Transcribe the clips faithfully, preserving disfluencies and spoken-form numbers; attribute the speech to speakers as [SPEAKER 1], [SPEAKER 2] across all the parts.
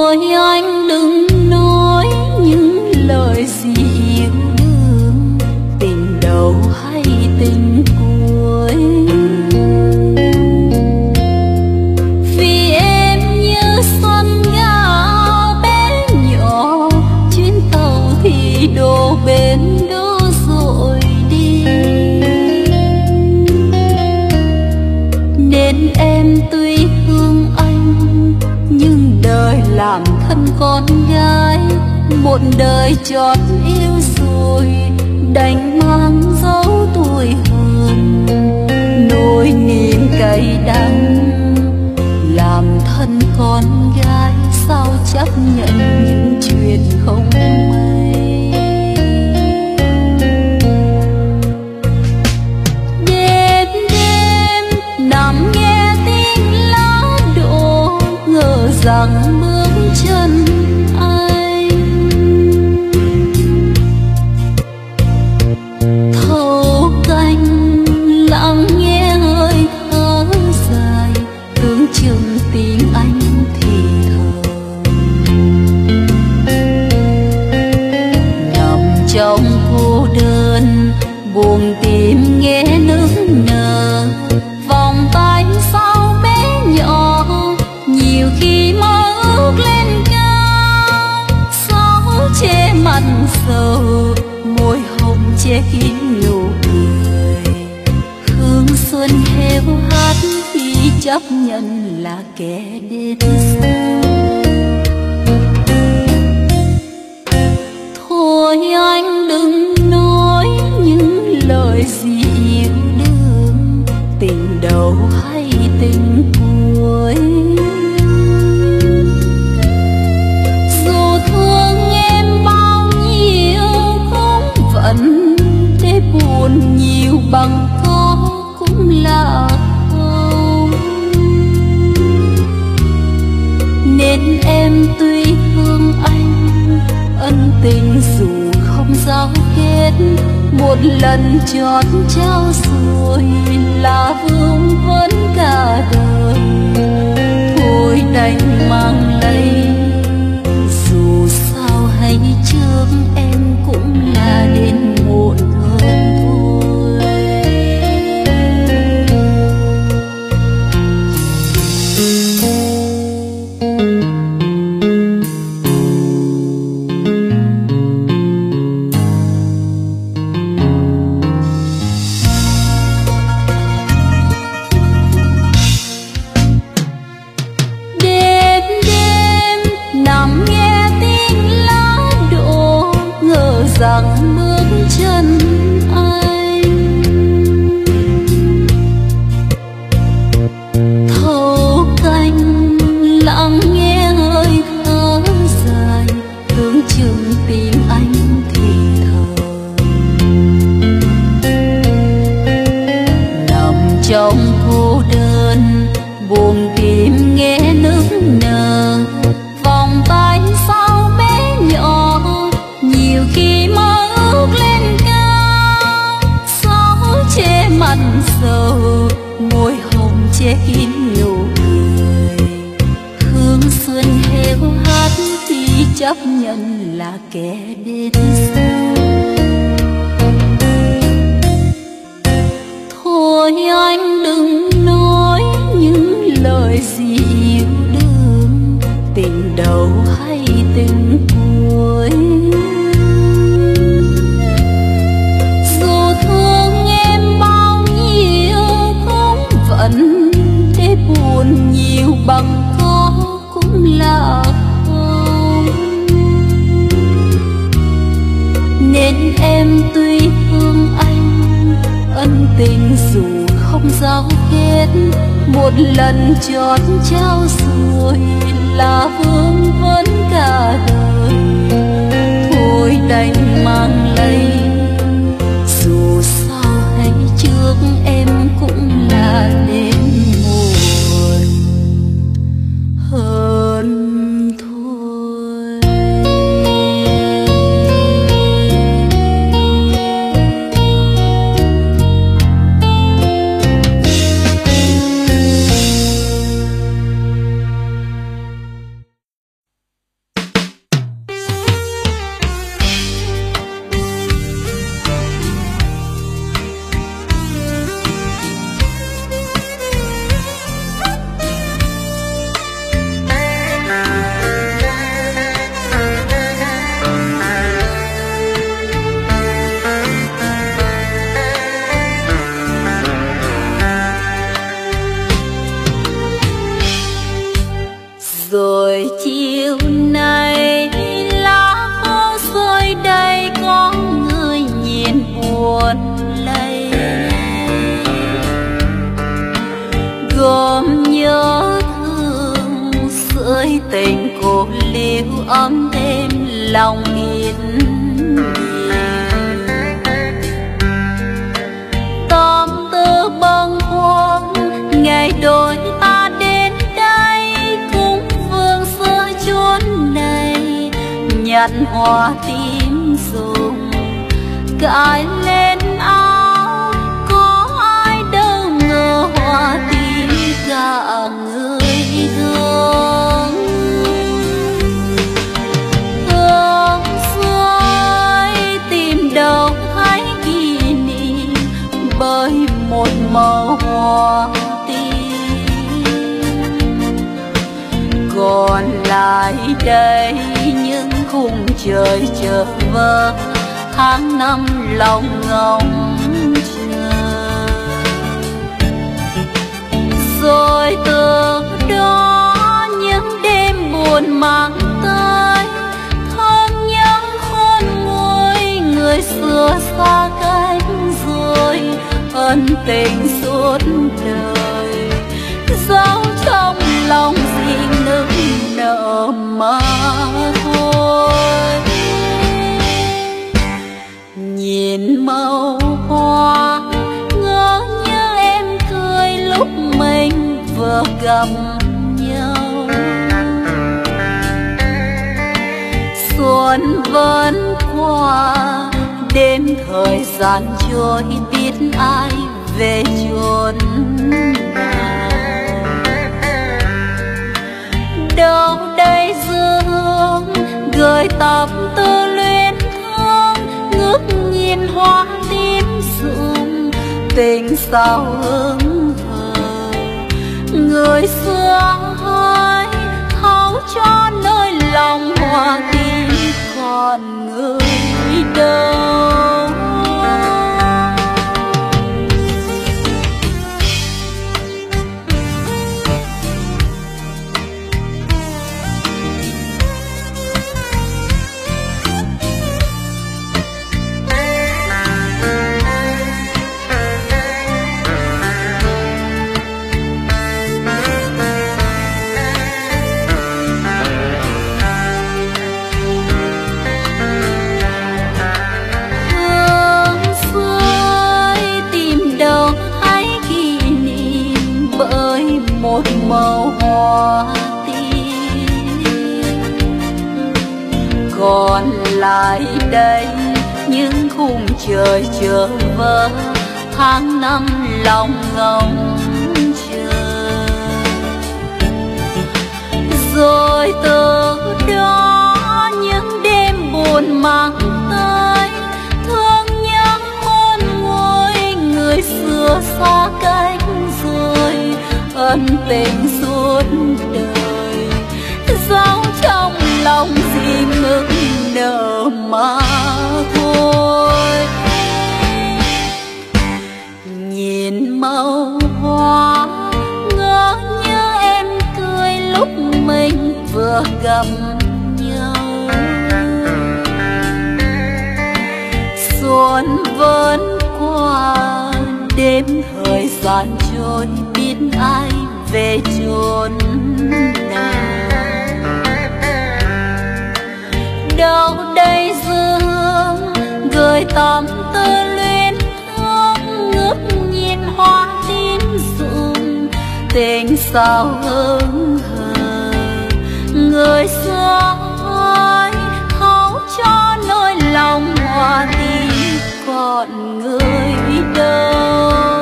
[SPEAKER 1] Thôi anh đừng nói những lời gì yêu đương, tình đầu hay tình cuối. Vì em như xuân ngao bé nhỏ, chuyến tàu thì đổ bến đó rồi đi. Nên em tuy thương anh nhưng đời làm thân con gái, một đời chót yêu rồi đành mang dấu tuổi hờn. Nỗi niềm cay đắng làm thân con gái, sao chấp nhận những chuyện không may. Đêm đêm nằm nghe tiếng lá đổ, ngờ rằng bước chân anh thâu canh, lặng nghe hơi thở dài, tưởng chừng tiếng anh thì thầm. Nằm trong cô đơn buồn tìm nghe nước nở, vòng tay sau bé nhỏ nhiều khi mơ ước lên cao. Gió che mặt sầu, môi hồng che kín nụ cười. Hương xuân heo hắt khi chấp nhận là kẻ đến sau. Thôi anh đừng nói những lời gì yêu đương, tình đầu hay tình cuối. Dù thương em bao nhiêu cũng vẫn để buồn nhiều bằng có cũng là không. Nên em tuy thương anh, ân tình dù không giao kết, một lần chót trao rồi là vương vấn cả đời. Thôi đành mang lấy, dù sao hay trước em cũng là đến muộn hơn thôi. Đêm đêm nằm nghe tiếng lá đổ, ngờ rằng bước chân anh thâu canh, lặng nghe hơi thở dài, tưởng chừng tim anh thì thầm. Nằm trong cô đơn buồn tìm nghe nước nở, vòng tay sau bé nhỏ nhiều khi mơ ước lên cao. Gió che mặt sầu, môi hồng che kín nụ cười. Hương xuân heo hắt khi chấp nhận là kẻ đến sau. Thôi anh đừng nói những lời gì yêu đương, tình đầu hay tình cuối. Dù thương em bao nhiêu cũng vẫn để buồn nhiều bằng có cũng là không. Nên em tuy thương anh, ân tình dù không giao kết, một lần chót trao rồi là vương vấn cả đời. Thôi đành mang lấy, dù sao hay trước em cũng là đến muộn hơn thôi. Rồi chiều nay lá khô rơi đây, có người nhìn buồn lây, gom nhớ thương sưởi tình cô liêu ấm thêm lòng yên. Tâm tư bâng khuâng ngày đôi ta đến đây, cũng vương giữa chốn này nhặt hoa tím rụng cài lên áo. Có ai đâu ngờ hoa tím cả người thương. Hương rơi tìm đâu thấy kỷ niệm, bởi một màu hoa tím. Còn lại đây những khung trời chờ vơ, tháng năm lòng ngóng chờ. Rồi từ đó những đêm buồn mang tới, thương nhớ khôn nguôi người xưa xa cách rồi, ân tình suốt đời dấu trong lòng riêng nức nở mà thôi. Nhìn màu hoa ngỡ như em cười lúc mình vừa gặp nhau, xuân vẫn qua đêm thời gian trôi, biết ai về chốn nào. Đâu đây dương gửi tâm tư luyến thương, ngước nhìn hoa tím rụng tình sao hững hờ. Người xưa ơi thấu cho nơi lòng hoa tím, còn người đâu. Một màu hoa tím, còn lại đây những khung trời chờ vơ, tháng năm lòng ngóng chờ. Rồi từ đó những đêm buồn mang tới, thương nhớ khôn nguôi người xưa xa cách rồi, ân tình suốt đời dấu trong lòng riêng nức nở mà thôi. Nhìn màu hoa ngỡ như em cười lúc mình vừa gặp nhau, xuân vẫn qua đêm thời gian trôi, biết ai về chốn nào. Đâu đây dương gửi tâm tư luyến thương, ngước nhìn hoa tím rụng tình sao hững hờ. Người xưa ơi thấu cho nơi lòng hoa tím, còn người đâu.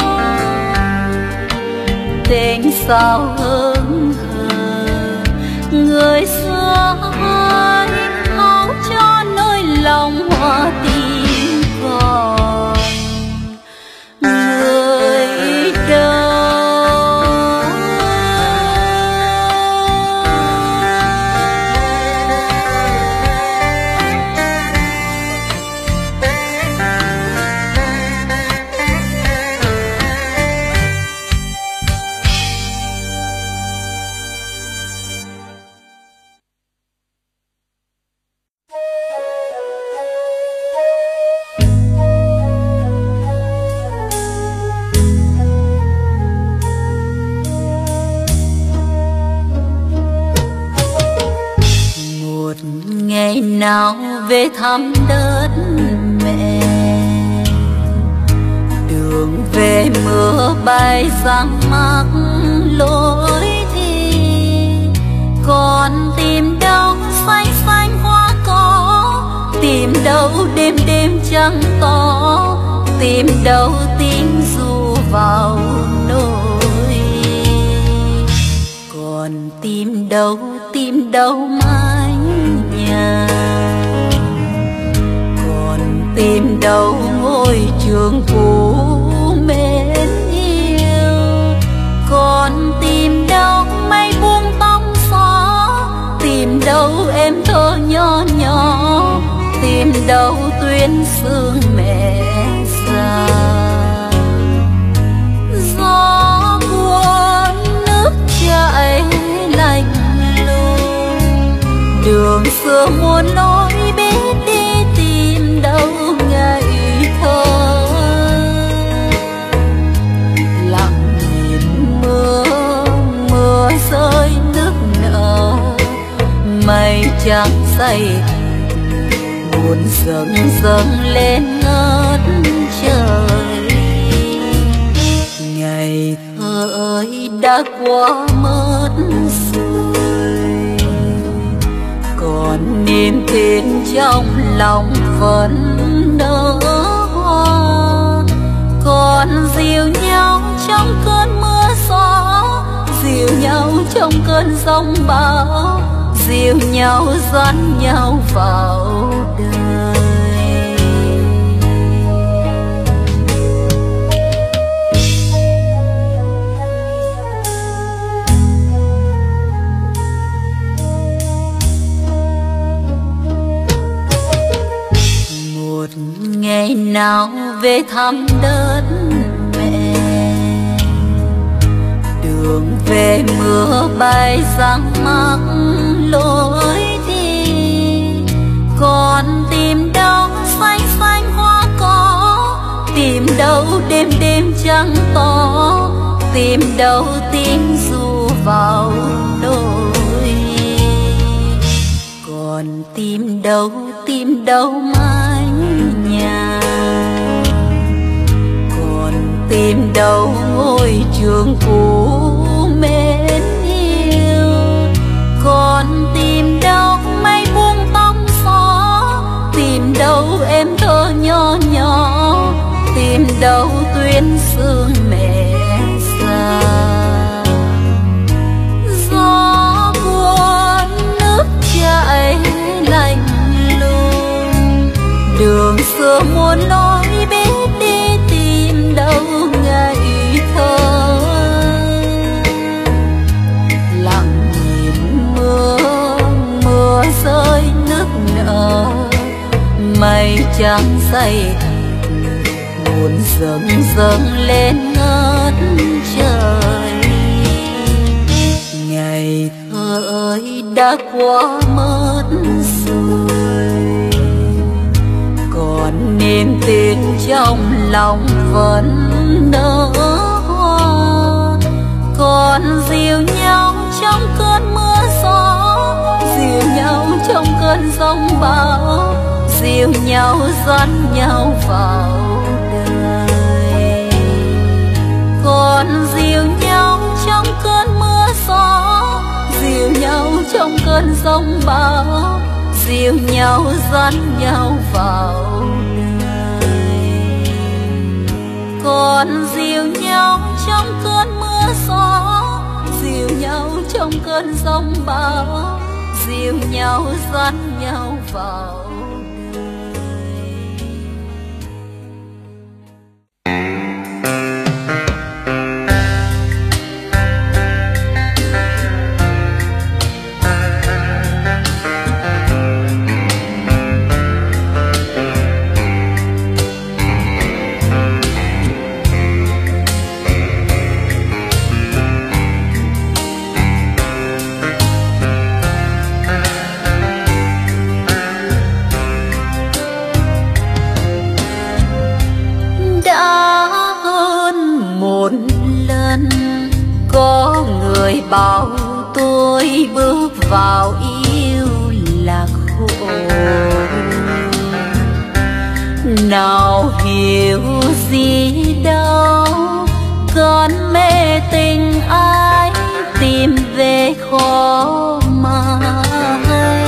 [SPEAKER 1] Tình sao hững hờ người xưa ơi thấu cho nơi lòng hoa tím, còn người đâu. nào về thăm đất mẹ. Đường về mưa bay sang mắc lối thì còn tìm đâu xanh xanh hoa có, tìm đâu đêm đêm trăng to, tìm đâu tiếng ru vào nỗi. Còn tìm đâu tìm đâu mái nhà, còn tìm đâu ngôi trường cũ mến yêu, còn tìm đâu mây buông tóc gió, tìm đâu em thơ nhỏ nhỏ, tìm đâu tuyến xương mẹ già. Gió cuốn nước chảy lạnh lùng, đường xưa muôn lối biết đi tìm đâu ngày thơ. Lặng nhìn mưa, mưa rơi nước nở, mây trắng dày buồn dâng dâng lên ngất trời. Ngày thơ ơi đã qua mất rồi, còn niềm tin trong lòng vẫn nở hoa. Còn dìu nhau trong cơn mưa gió, dìu nhau trong cơn giông bão, dìu nhau dắt nhau vào đời. Một ngày nào về thăm đất mẹ, đường về mưa bay sang mắc lối đi, còn tìm đâu xanh xanh hoa có, tìm đâu đêm đêm trăng to, tìm đâu tiếng ru vào đôi. Còn tìm đâu tìm đâu mái nhà, còn tìm đâu ngôi trường cũ mến yêu, còn tìm đâu mây buông tóc gió, tìm đâu em thơ nhỏ nhỏ, tìm đâu tuyến xương mẹ già. Gió cuốn nước chảy lạnh lùng, đường xưa muôn lối biết đi tìm đâu ngày thơ. Lặng nhìn mưa, mưa rơi nước nở, mây trắng dày buồn dâng dâng lên ngất trời. Ngày thơ ơi đã qua mất rồi, còn niềm tin trong lòng vẫn nở hoa. Còn dìu nhau trong cơn mưa gió, dìu nhau trong cơn giông bão, dìu nhau dắt nhau vào đời. Còn dìu nhau trong cơn mưa gió, dìu nhau trong cơn giông bão, dìu nhau dắt nhau vào đời. Còn dìu nhau trong cơn mưa gió, dìu nhau trong cơn giông bão, dìu nhau dắt nhau vào đời. Bảo tôi bước vào yêu lạc nào hiểu gì đâu, cơn mê tình ai tìm về khó mà hay.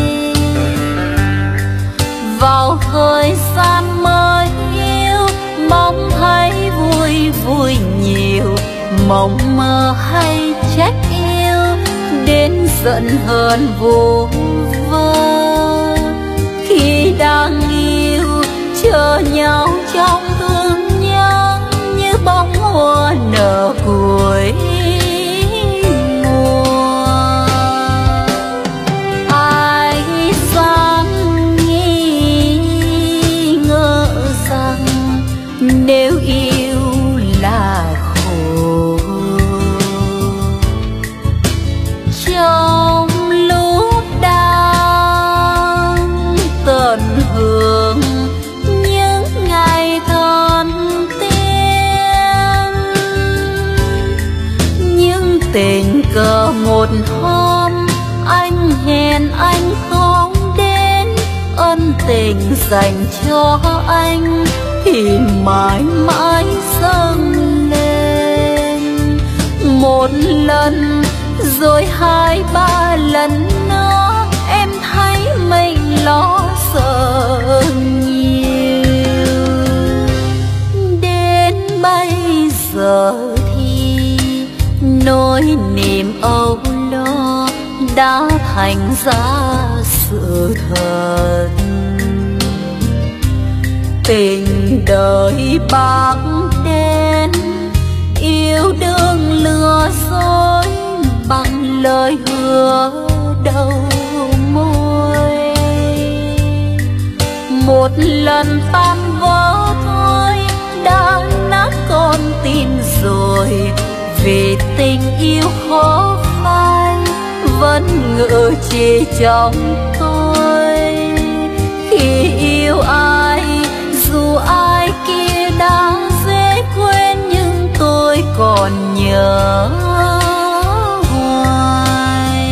[SPEAKER 1] Vào thời gian mới yêu, mong thấy vui vui nhiều, mộng mơ hay trách yêu, đến giận hờn vô vơ. Khi đang yêu chờ nhau trong thương nhớ, như bông hoa nở cuối mùa. Ai dám nghi ngờ rằng nếu yêu là khổ, trong lúc đang tận hưởng những ngày thân tiên, nhưng tình cờ một hôm anh hẹn anh không đến, ân tình dành cho anh thì mãi mãi dâng lên. Một lần rồi hai ba lần nữa, em thấy mình lo sợ nhiều. Đến bây giờ thì nỗi niềm âu lo đã thành ra sự thật. Tình đời bạc đến, yêu đương lừa dối bằng lời hứa đầu môi. Một lần tan vỡ thôi đã nát con tim rồi, vì tình yêu khó phai vẫn ngự chỉ trong tôi. Khi yêu ai dù ai kia đã dễ quên, nhưng tôi còn nhớ hoài.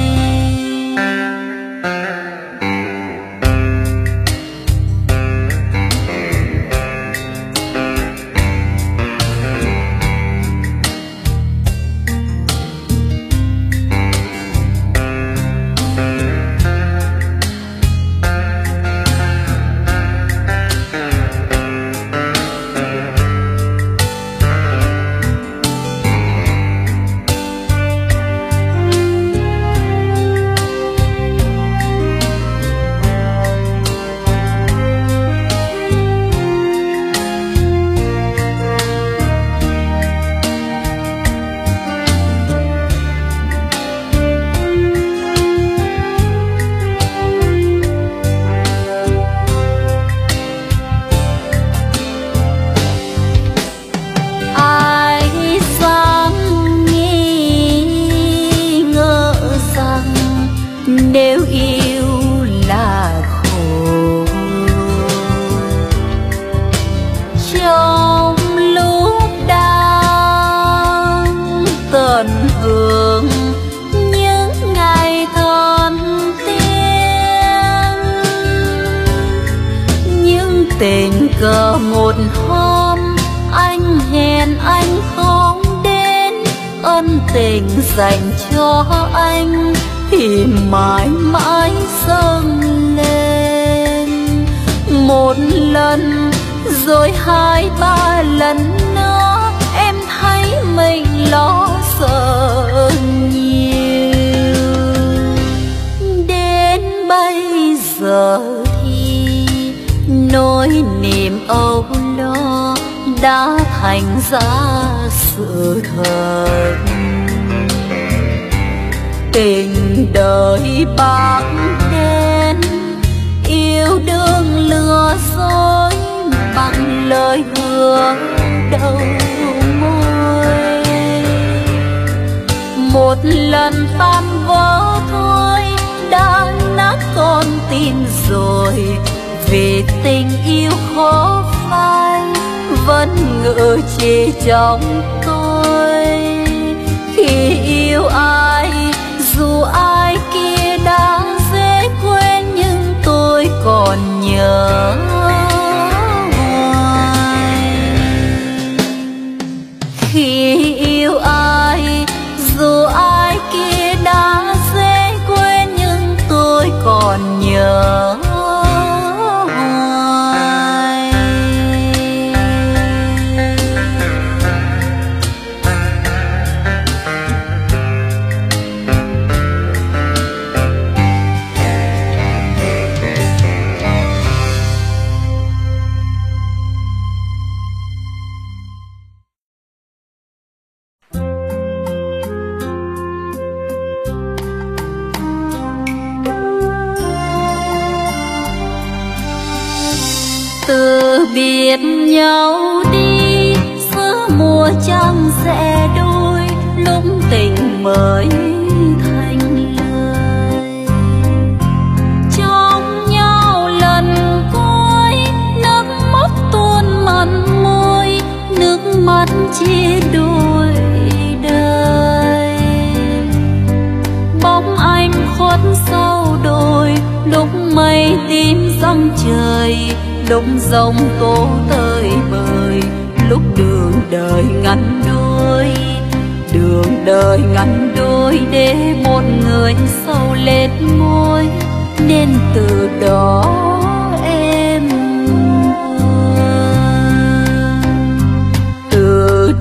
[SPEAKER 1] Nếu yêu là khổ, trong lúc đang tận hưởng những ngày thân tiên, nhưng tình cờ một hôm anh hẹn anh không đến, ân tình dành cho anh thì mãi mãi dâng lên. Một lần rồi hai ba lần nữa, em thấy mình lo sợ nhiều. Đến bây giờ thì nỗi niềm âu lo đã thành ra sự thật. Tình đời bạc đến, yêu đương lừa dối bằng lời hứa đầu môi. Một lần tan vỡ thôi đã nát con tim rồi, vì tình yêu khó phai vẫn ngự chỉ trong tôi. Khi yêu ai dù ai kia đã dễ quên, nhưng từ biệt nhau đi giữa mùa trăng sẽ đôi, lúc tình mới thành lời. Trong nhau lần cuối nước mắt tuôn mặn môi, nước mắt chia đôi đời. Bóng anh khuất sau đồi, lúc mây tím răng trời, lúc giông tố tơi bời, lúc đường đời ngắn đôi. Đường đời ngắn đôi để một người sâu lên môi, nên từ đó em từ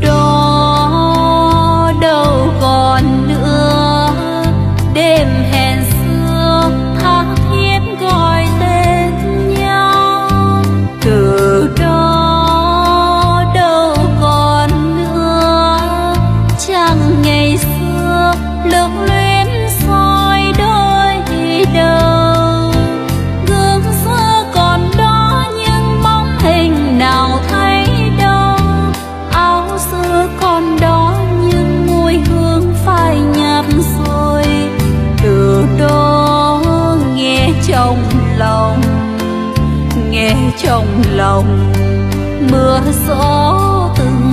[SPEAKER 1] đó đâu còn nữa. Đêm hẹn xưa tha thiết gọi tên nhau, từ đó đâu còn nữa. Chẳng ngày xưa lưu luyến soi đôi đầu, gương xưa còn đó nhưng bóng hình nào thấy đâu. Áo xưa còn đó nhưng mùi hương phai nhạt rồi. Từ đó nghe trong lòng, nghe trong lòng mưa gió từng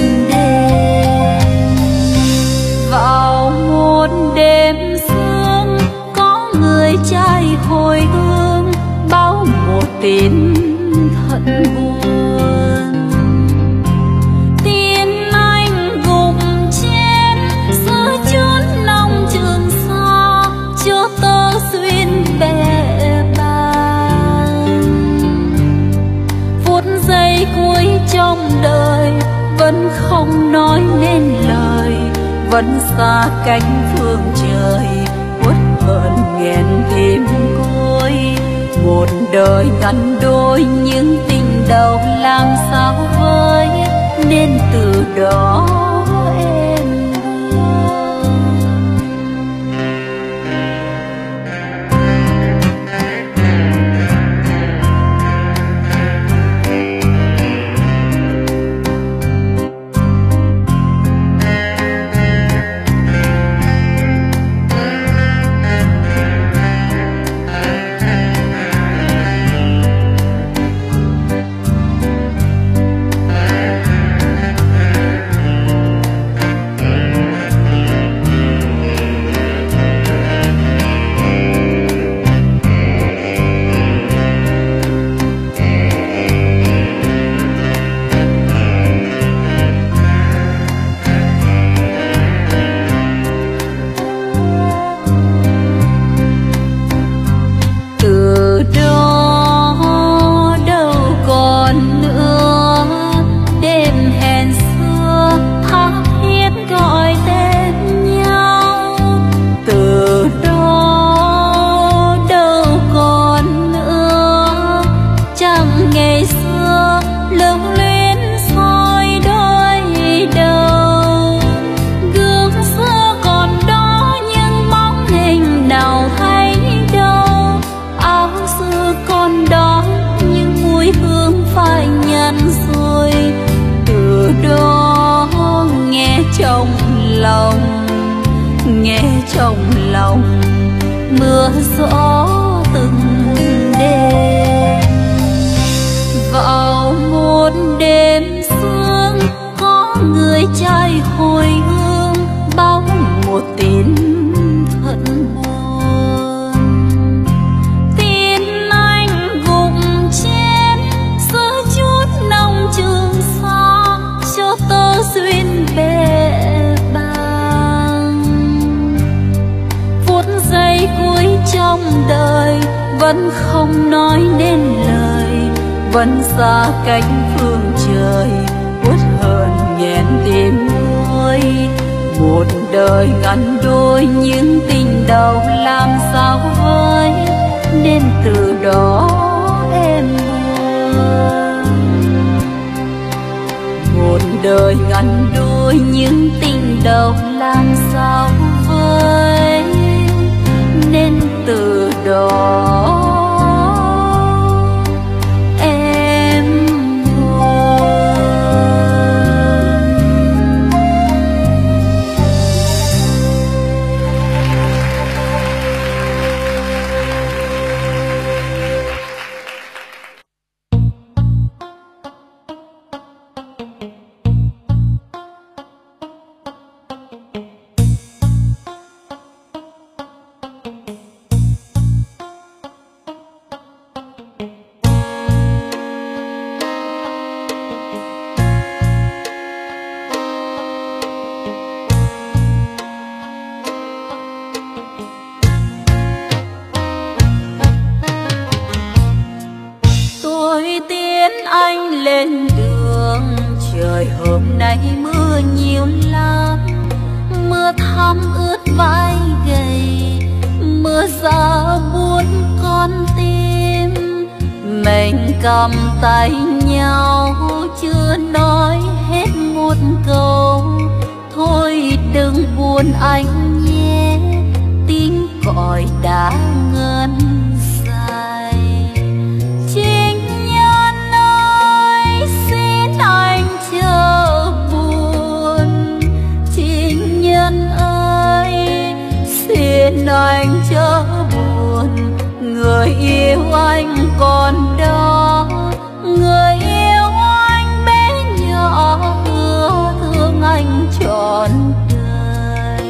[SPEAKER 1] đêm. Vào một đêm sương có người trai hồi hương, báo một tin thật buồn. Tin anh gục chết giữa chốn nông Trường Sa, cho tơ duyên bè bàng. Phút giây cuối trong đời vẫn không nói nên lời, vẫn xa cánh phương trời, uất hận nghẹn tim côi. Một đời ngắn đôi những tình đầu làm sao vơi, nên từ đó em trong lòng mưa gió từng đêm. Vào một đêm sương có người trai hồi hương, báo một tin thật buồn. Tin anh gục chết giữa chút nông Trường Sa, cho tơ duyên bè bàng. Phút giây cuối trong đời vẫn không nói nên lời, vẫn xa cánh phương trời, uất hận nghẹn tim môi. Một đời ngắn đôi những tình đầu làm sao vơi, nên từ đó em buồn. Một đời ngắn đôi những tình đầu làm sao vơi, nên từ đó em anh lên đường, trời hôm nay mưa nhiều lắm. Mưa thấm ướt vai gầy, mưa giá buốt con tim. Mình cầm tay nhau chưa nói hết một câu. Thôi đừng buồn anh nhé, tiếng còi đã ngân dài. Chính nhân ơi xin anh chớ buồn, chính nhân ơi xin anh chớ buồn. Người yêu anh còn đó, người yêu anh bé nhỏ hứa thương anh trọn đời.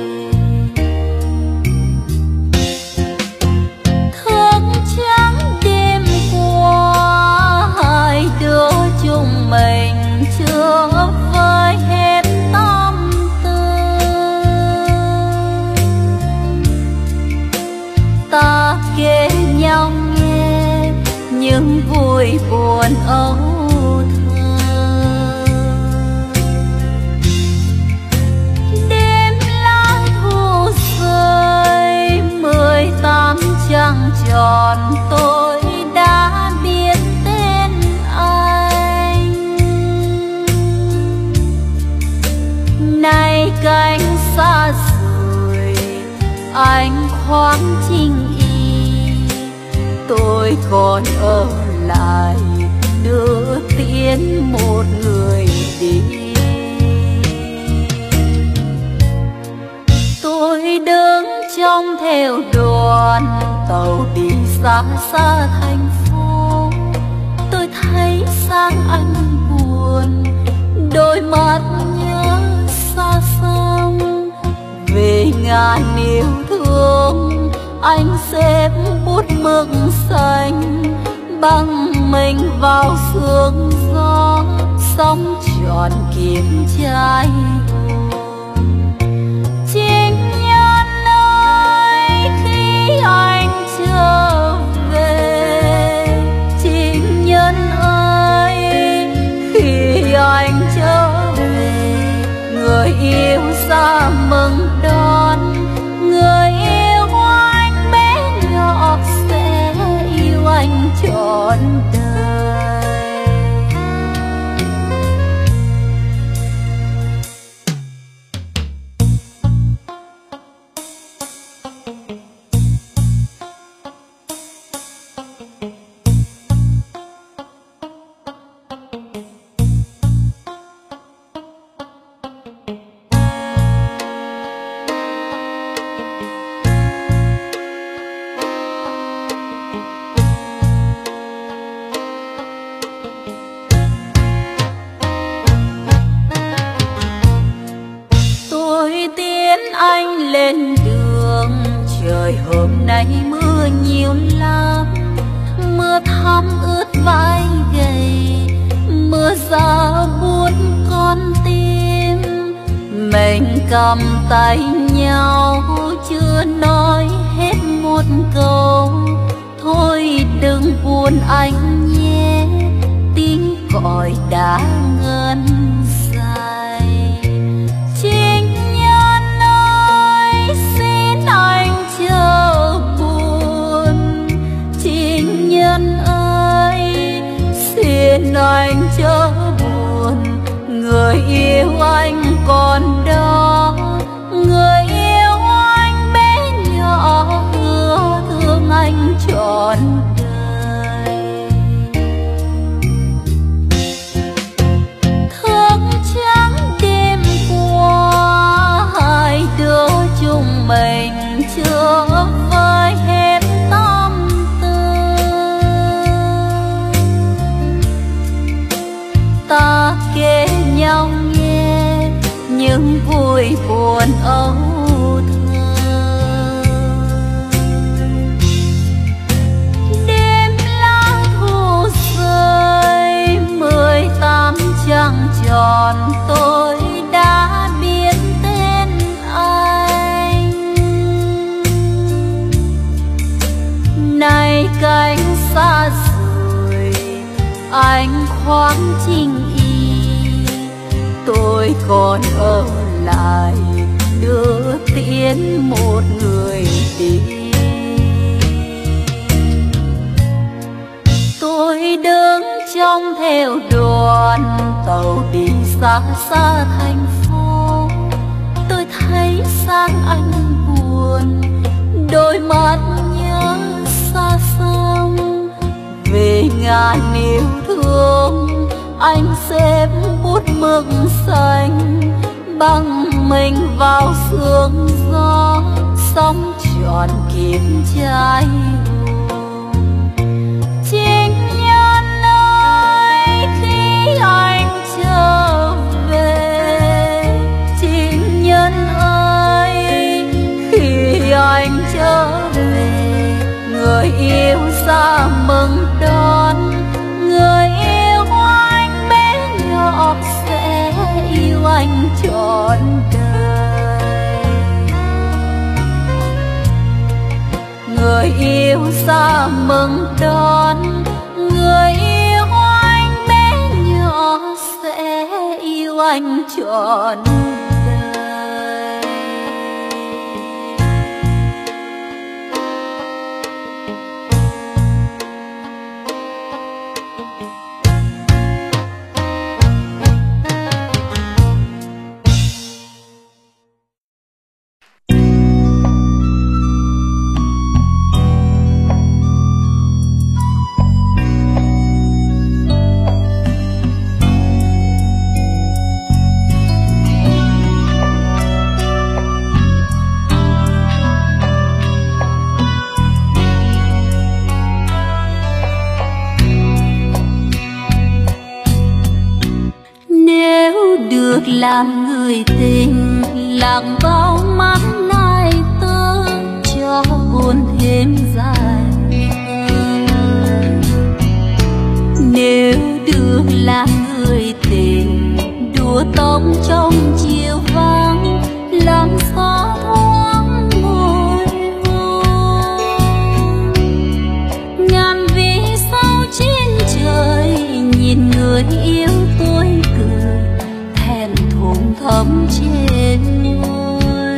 [SPEAKER 1] Thức trắng đêm qua, hai đứa chúng mình chưa vơi hết tâm tư. Ta kể nhau nghe những vui buồn âu thơ. Đêm lá thu rơi, mười tám trăng tròn, tôi đã biết tên anh. Nay cánh xa rồi, anh khoáng chinh y, tôi còn ở lại đưa tiễn một người đi. Tôi đứng trong theo đoàn tàu đi xa xa thành phố. Tôi thấy sáng anh buồn, đôi mắt nhớ xa xăm. Về ngàn yêu thương anh xếp bút mực xanh, băng mình vào sương gió, sóng tròn kiếm trái hồn. Chính nhân ơi khi anh trở về, chính nhân ơi khi anh trở về. Người yêu xa mừng đón, người yêu anh bé nhỏ sẽ yêu anh trọn đời. Anh lên đường, trời hôm nay mưa nhiều lắm. Mưa thấm ướt vai gầy, mưa giá buốt con tim. Mình cầm tay nhau chưa nói hết một câu. Thôi đừng buồn anh nhé, tiếng còi đã ngân dài. Chính nhân ơi xin anh chớ buồn, chính nhân ơi xin anh chớ buồn. Người yêu anh còn đó, người yêu anh bé nhỏ hứa thương anh trọn đời. Thức trắng đêm qua, hai đứa chúng mình chưa vơi hết tâm tư. Ta kể nhau nghe những vui buồn âu thơ. Đêm lá thu rơi, mười tám trăng tròn, tôi đã biết tên anh. Nay cánh xa rồi, anh thoáng chinh y, tôi còn ở lại đưa tiễn một người đi. Tôi đứng trong theo đoàn tàu đi xa xa thành phố, tôi thấy sáng anh buồn, đôi mắt nhớ xa xăm. Về ngàn yêu thương anh xếp bút mực xanh, băng mình vào sương gió, sóng tròn kiếp trái hồng. Chính nhân ơi khi anh trở về, chính nhân ơi khi anh trở về, người yêu xa mừng đón, người yêu anh bé nhỏ sẽ yêu anh trọn đời. Người yêu xa mừng đón, người yêu anh bé nhỏ sẽ yêu anh trọn đời. Làm người tình lặng bao mắt nay tơ, cho buồn thêm dài. Nếu được làm người tình đùa tóc trong chiều vắng, làm gió thoáng môi hôn. Ngàn vì sao trên trời nhìn người yêu tôi cười, thấm trên môi.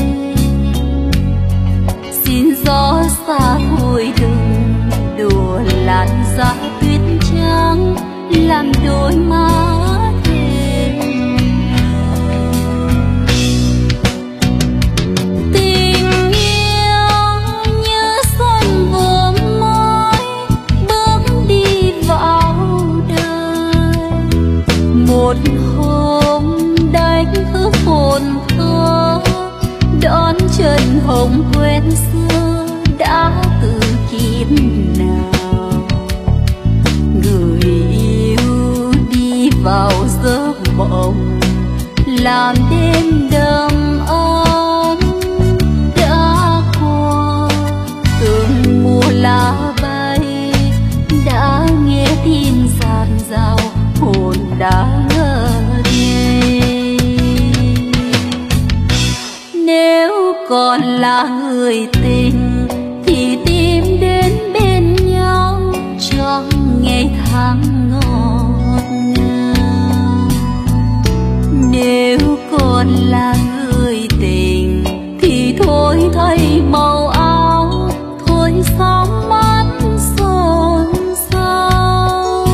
[SPEAKER 1] Xin gió xa thôi đừng đùa làn da tuyết trắng, làm đôi má thêm tình yêu như xuân vừa mới bước đi vào đời. Một hôm đánh thức hồn thơ, đón chân hồng quen xưa đã từ kiếp nào. Người yêu đi vào giấc mộng, làm đêm đầm ấm đã qua. Từng mùa lá bay đã nghe tin ràn rào, hồn đã ngỡ. Nếu còn là người tình thì tìm đến bên nhau trong ngày tháng ngọt ngào. Nếu còn là người tình thì thôi thay màu áo, thôi sóng mắt xôn xao.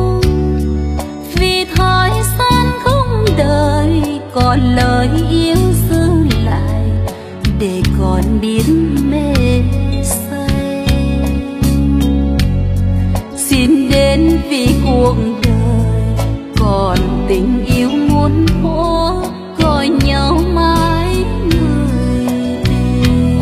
[SPEAKER 1] Vì thời gian không đợi còn lời yêu giữ lại, để còn biết mê say. Xin đến vì cuộc đời còn tình yêu muôn thuở, gọi nhau mãi người tình.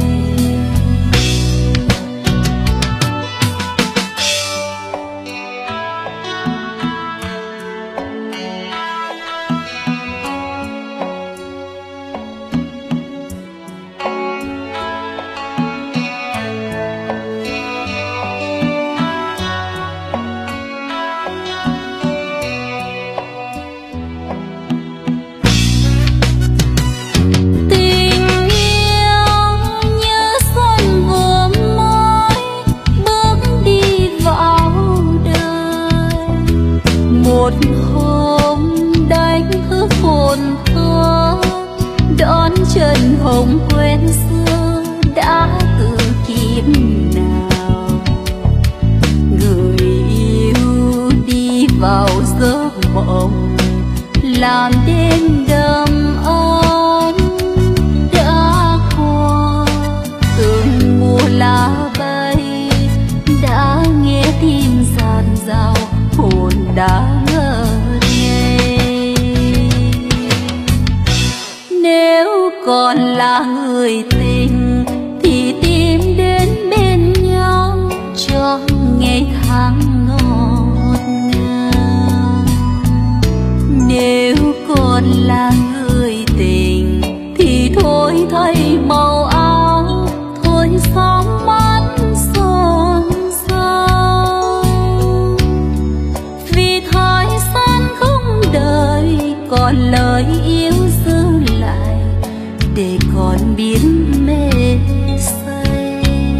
[SPEAKER 1] cùng quen xưa đã từ kiếp nào. Người yêu đi vào giấc mộng làm đêm đầm ấm đã qua. Từng mùa lá bay đã nghe tim ràn rào, hồn đã ngỡ ngây. Nếu còn là người tình thì tìm đến bên nhau cho ngày tháng ngọt ngào. Nếu còn là người tình thì thôi thay màu áo, thôi sóng mắt xôn xao. Vì thời gian không đợi còn lời yêu giữ lại để còn biết mê say.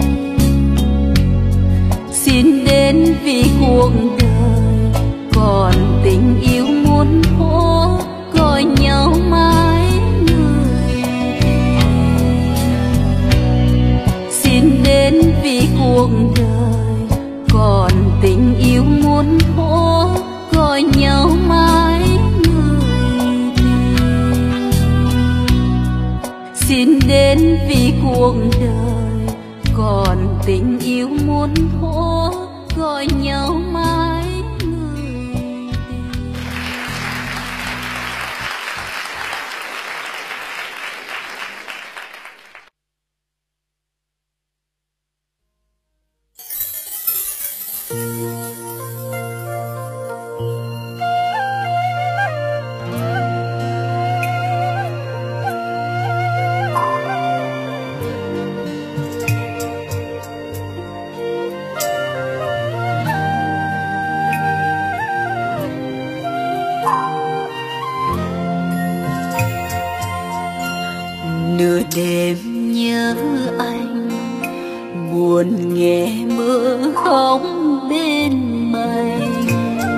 [SPEAKER 1] Xin đến vì cuộc đời còn tình yêu muốn thua, gọi nhau mãi người. Xin đến vì cuộc đời còn tình yêu muốn thua, gọi nhau mãi người. Xin đến vì cuộc đời còn tình yêu muốn thua, gọi nhau mãi người. Nửa đêm nhớ anh, buồn nghe mưa không bên mình.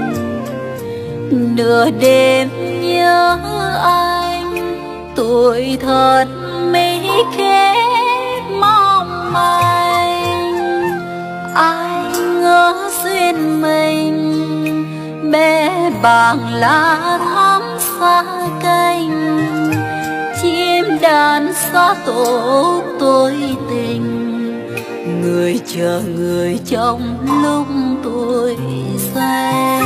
[SPEAKER 1] Nửa đêm nhớ anh, tuổi thật mấy khẽ mong manh. Ai ngỡ duyên mình bé bàng lá thắm xa canh. Chim đàn xa tổ tôi tình, người chờ người trong lúc tôi say.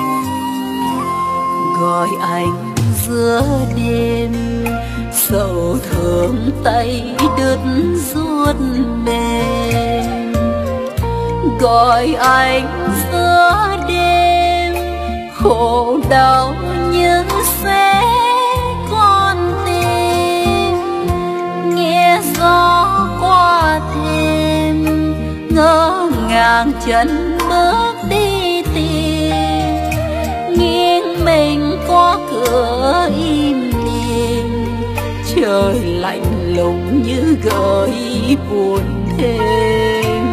[SPEAKER 1] Gọi anh giữa đêm, sầu thương tay đứt ruột mềm. Gọi anh giữa đêm, khổ đau như sẽ con tim. Nghe gió qua thêm, ngỡ ngàng chân bước đi tìm. Nghiêng mình qua cửa im lìm, trời lạnh lùng như gợi buồn thêm.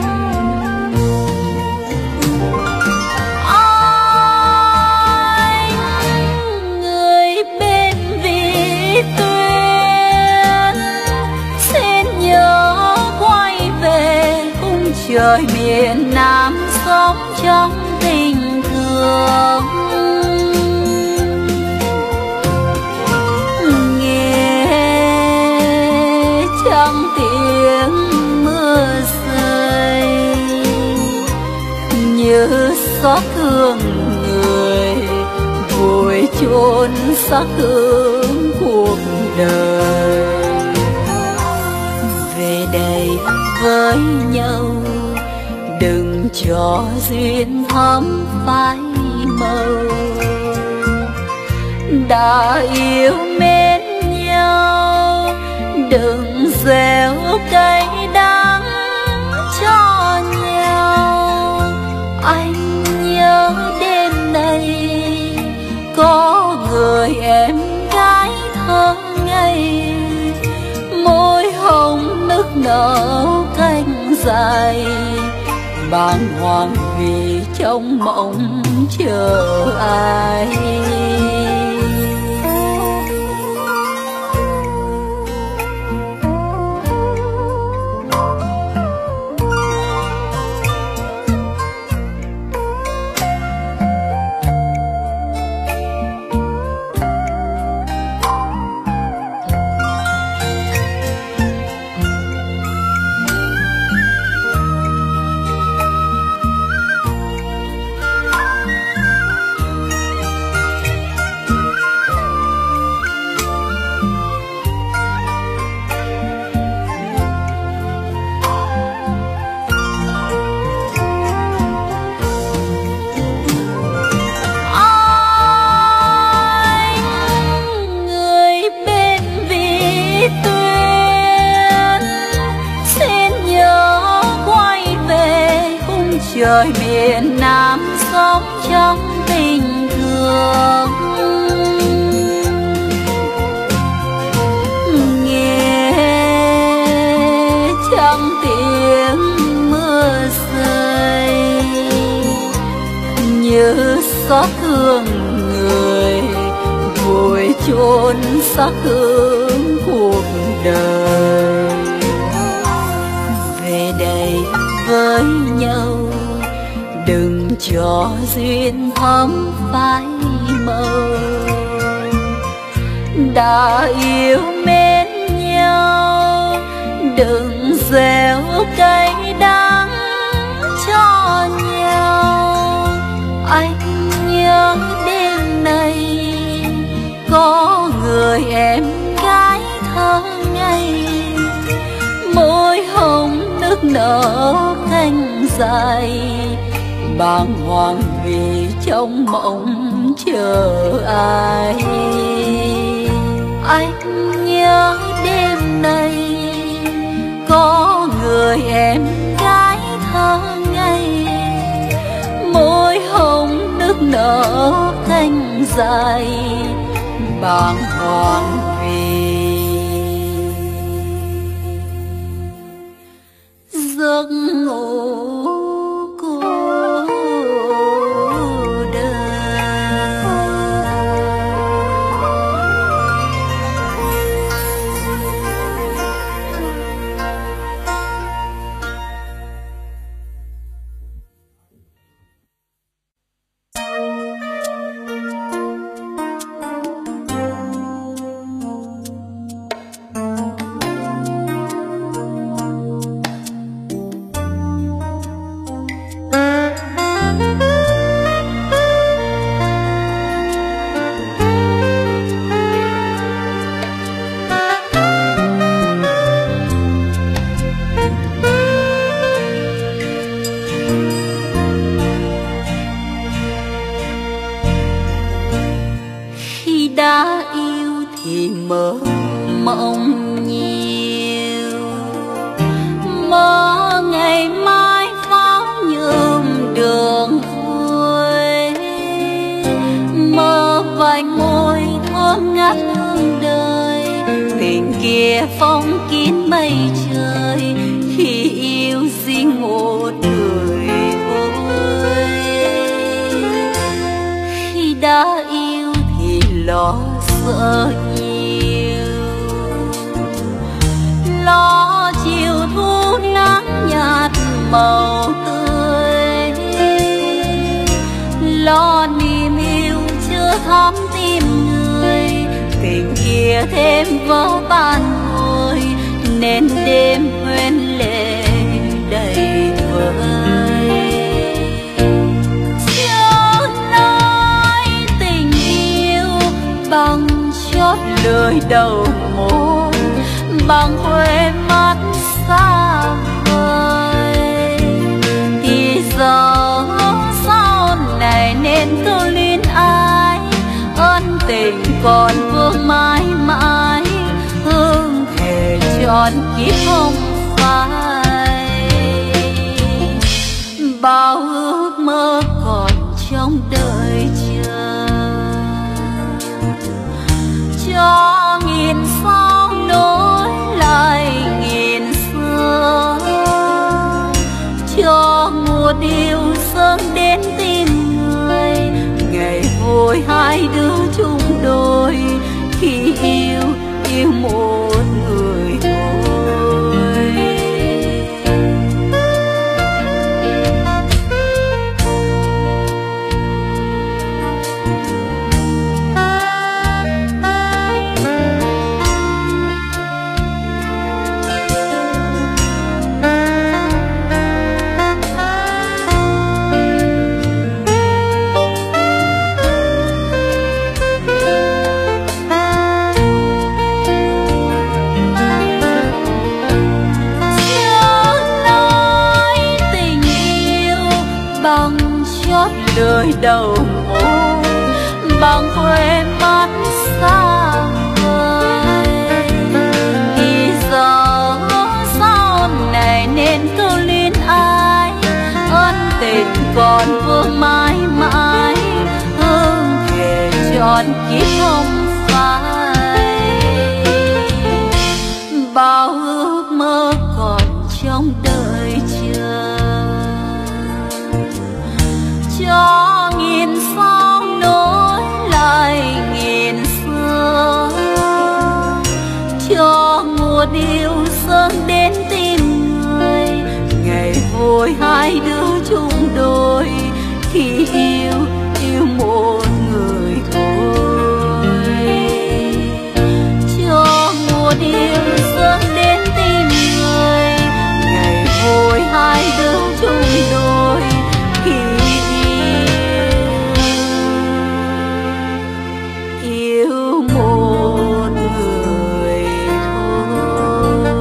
[SPEAKER 1] Anh người bên vĩ tuyến, xin nhớ quay về khung trời miền Nam sống trong tình thương. Trong tiếng mưa rơi như xót thương người, vùi chôn xác thương cuộc đời. Về đây với nhau, đừng cho duyên thắm phai màu. Đã yêu mến nhau, đừng gieo cay đắng cho nhau. Anh nhớ đêm nay có người em gái thơ ngây, môi hồng nức nở cánh dài, bàng hoàng vì trong mộng chờ ai. trời miền Nam sống trong tình thương. Nghe trăng tiếng mưa rơi, nhớ xót thương người vội chôn xác hương cuộc đời. Về đây với nhau, đừng cho duyên thắm phai màu. Đã yêu mến nhau, đừng gieo cay đắng cho nhau. Anh nhớ đêm nay có người em gái thơ ngây, môi hồng nước nở cánh dài, bàng hoàng vì trong mộng chờ ai. Anh nhớ đêm nay có người em gái thơ ngây, môi hồng nước nở cánh dài, bàng hoàng vì giấc ngủ cô đơn. Đã yêu thì mơ mộng nhiều, mơ ngày mai pháo nhuộm đường vui, mơ vành môi thơm ngát hương đời, tình kia phong kín mây trời, khi yêu riêng một người ôi. Khi đã yêu lo sợ nhiều, lo chiều thu nắng nhạt màu tươi, lo niềm yêu chưa thắm tim người, tình kia thêm vỡ ban hồi nên đêm quên lệ đầy vơi. Bằng chót lời đầu môi, bằng khóe mắt xa vời, thì giờ sau này nên câu luyến ai, ân tình còn vương mãi mãi, hương thề trọn kiếp không phai. Bao ước mơ còn trong đời chờ, cho nghìn sao nối lại nghìn xưa, cho mùa điều sớm đến tìm người, ngày vui hai đứa chung đôi, khi yêu yêu một người thôi. Đời đầu môi, bằng khóe mắt xa vời, thì giờ sau này nên câu luyến ai, ân tình tình còn vương mãi mãi, hương thề trọn kiếp không phai. Bao ước mơ còn trong đời chờ, cho nghìn sao nối lại nghìn xưa, cho nguồn yêu sớm đến tìm người, ngày vui hai đứa chung đôi, khi yêu yêu một người thôi. Cho nguồn yêu sớm đến tìm người, ngày vui hai đứa chung đôi, khi yêu một người thôi.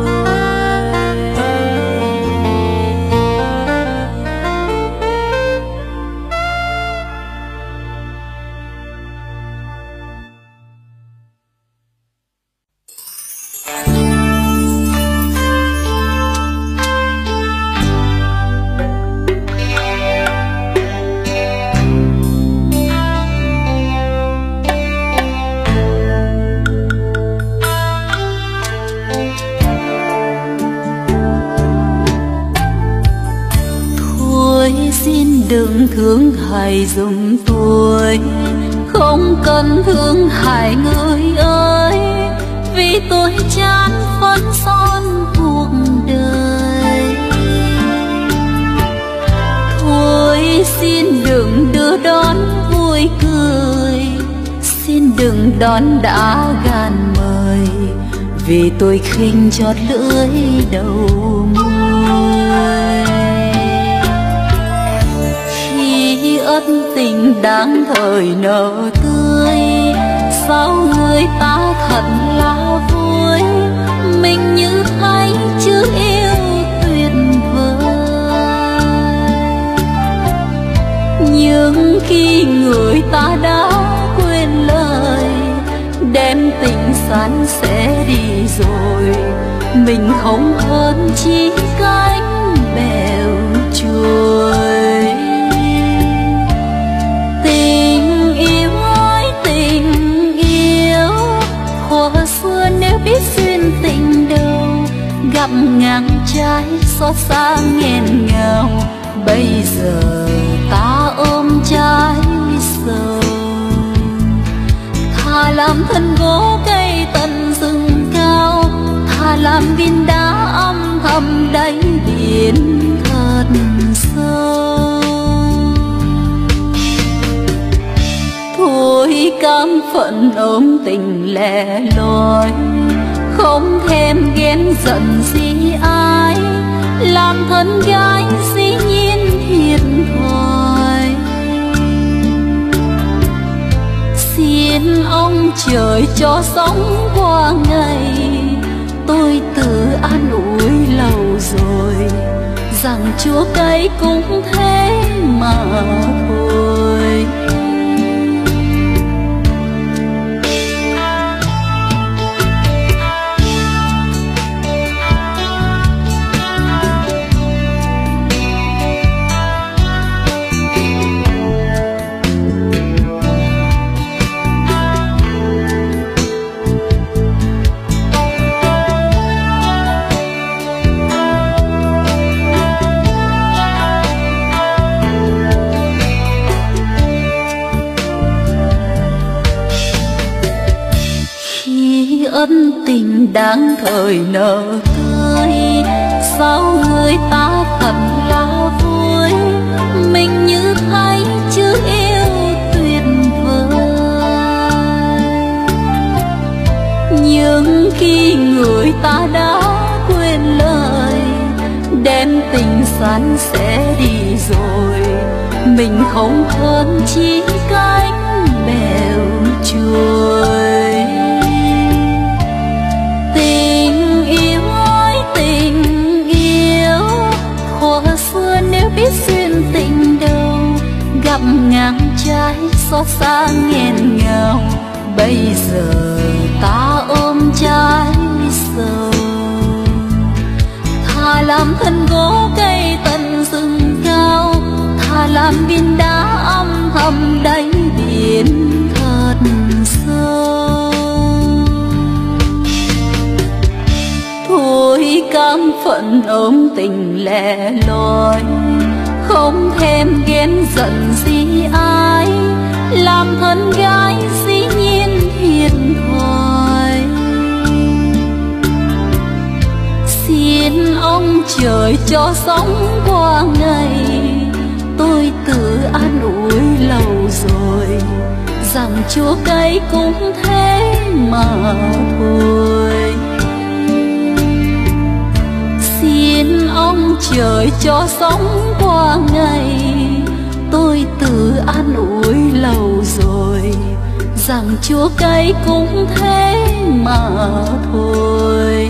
[SPEAKER 1] Xin đừng thương hại dùm tôi, không cần thương hại người ơi, vì tôi chán phấn son cuộc đời. Thôi xin đừng đưa đón vui cười, xin đừng đón đã gàn mời, vì tôi khinh chót lưỡi đầu môi. Ân tình đáng thời nở tươi, sao người ta thật là vui, mình như thấy chữ yêu tuyệt vời. Nhưng khi người ta đã quên lời, đem tình san sẻ đi rồi, mình không hơn chỉ cánh bèo trôi. Biết duyên tình đâu, gặp ngang trái xót xa nghẹn ngào, bây giờ ta ôm trái sầu. Thà làm thân gỗ cây tận rừng cao, thà làm viên đá âm thầm đáy biển thật sâu. Thôi cam phận ôm tình lẻ loi, không thèm ghen giận gì ai, làm thân gái dĩ nhiên hiền thòi. Xin ông trời cho sống qua ngày, tôi tự an ủi lâu rồi, rằng chúa cây cũng thế mà thôi. Ân tình đáng thời nở tươi, sao người ta thật là vui, mình như thấy chữ yêu tuyệt vời. Nhưng khi người ta đã quên lời, đem tình san sẻ đi rồi, mình không hơn chỉ cánh bèo trôi. Biết duyên tình đâu, gặp ngang trái xót xa nghẹn ngào, bây giờ ta ôm trái sầu. Thà làm thân gỗ cây tận rừng cao, làm viên đá âm thầm đáy biển thật sâu. Thôi cam phận ôm tình lẻ loi, không thèm ghen giận gì ai, làm thân gái dĩ nhiên hiền hoài. Xin ông trời cho sống qua ngày, tôi tự an ủi lâu rồi, rằng chúa cây cũng thế mà thôi. Xin ông trời cho sống qua ngày, tôi tự an ủi lâu rồi, rằng chúa cây cũng thế mà thôi.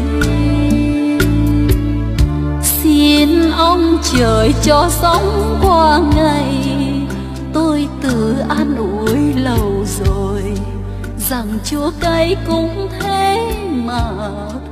[SPEAKER 1] Xin ông trời cho sống qua ngày, tôi tự an ủi lâu rồi, rằng chúa cây cũng thế mà thôi.